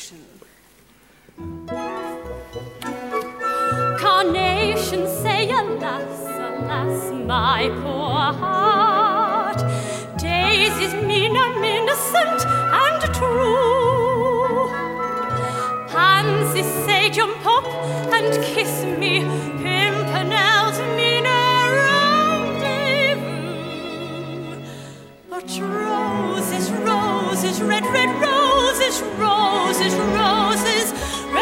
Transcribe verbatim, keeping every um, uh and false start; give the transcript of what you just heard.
carnation. Carnations say, alas, alas, my poor heart. Daisies mean I'm innocent and true. Pansies say, jump up and kiss me.